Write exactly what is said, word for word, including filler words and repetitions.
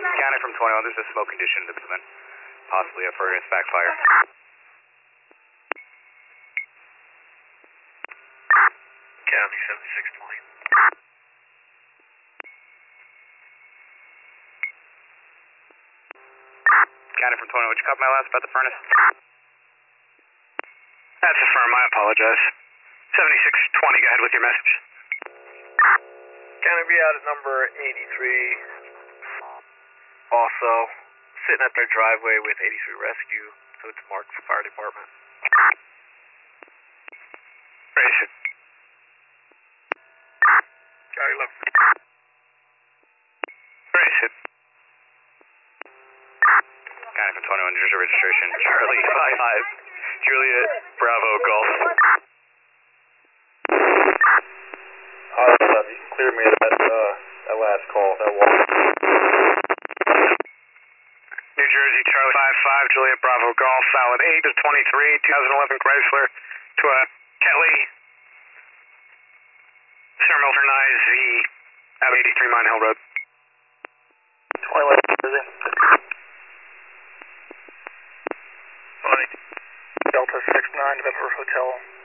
County from twenty-one, there's a smoke condition in the basement. Possibly a furnace backfire. County seventy-six twenty. County from twenty-one, would you copy my last about the furnace? That's affirm, I apologize. seventy-six twenty, go ahead with your message. County be out at number eighty-three. Also, sitting at their driveway with eighty-three Rescue, so it's marked for fire department. Race it. Charlie, look. Race it. County from twenty-one, here's your registration. Charlie five five, Juliet Bravo Golf. Uh, you can clear me of that, uh, that last call, that one. New Jersey, Charlie five five, Juliet Bravo Golf, valid eight of twenty-three, twenty eleven Chrysler to a Kelly, Sir Milton I Z, at eighty-three Mine Hill Road. twenty-one, Jersey. twenty. Delta six nine, November Hotel.